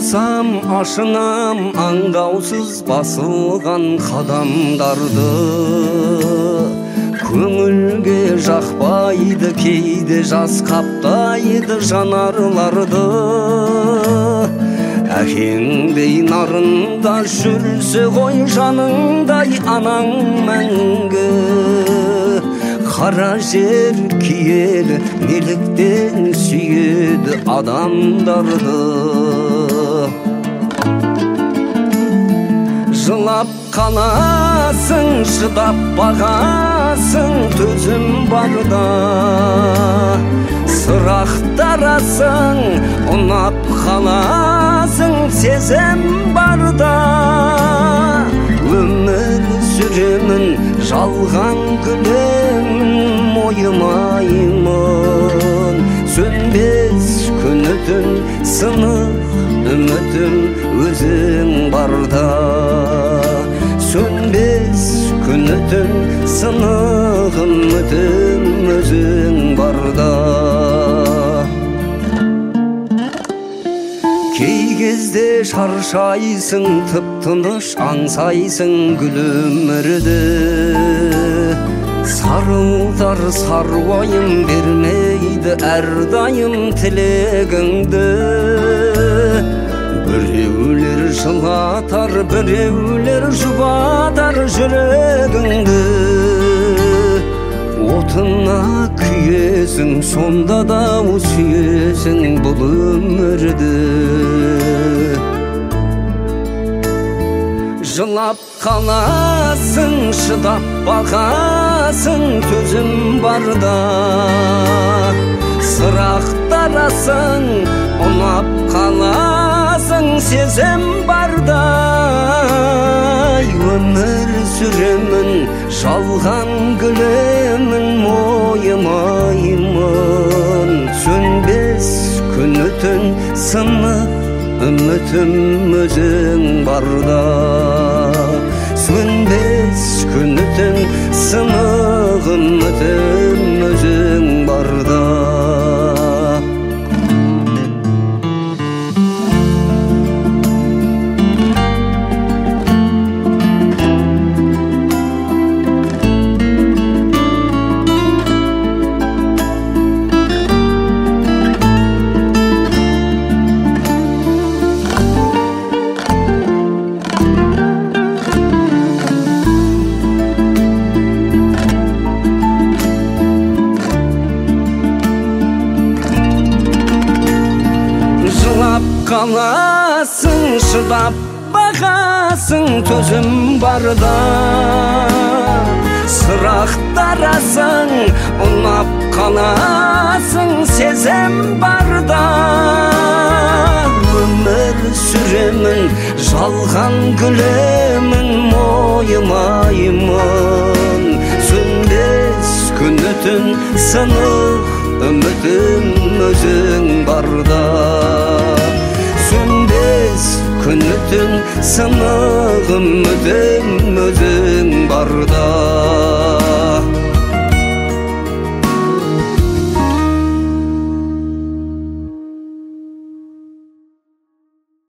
Аңдасам, ашынам, аңдаусыз басылған қадамдарды. Көңілге жақпайды, кейде жас қаптайды жанарларды. Әкеңдей нарында жүрсе ғой жаныңдай анаң мәңгі. Қара жер киелі, неліктен сүйеді адамдарды. Жылап қаласың, шыдап бағасың, төзім барда. Сырақтарасың, ұнап қаласың, сезім барда. Өмір сүремін, жалған күлемін, мойымаймын. Сөнбес күні түн, сынық үмітім өзің барда. Сөнбес күні түн, сынық үмітім өзің барда. Кей кезде шаршайсың, тып-тыныш аңсайсың гүл өмірді. Сарылдар саруайым бермейді әрдайым тілегіңді. Біреулер жылатар, біреулер жұбатар жүрегіңді. Отына күйесің, сонда да сүйесің бұл өмірді. Жылап қаласың, шыдап бағасың, төзім барда. Сырақтарасың, ұнап қаласың, сезім барда. Өмір сүремін, жалған күлемін, мойымаймын. Сөнбес күні түн, сынық үмітім өзің барда. Сөнбес күні түн, сынық үмітім өзің барда. Қаласың, шыдап бағасың, төзім барда. Сырақтарасың, ұнап қаласың, сезім барда. Өмір сүремін, жалған күлемін, мойымаймын. Сөнбес күні түн, сынық үмітім өзің барда. Сөнбес күні түн, сынық үмітім өзің барда.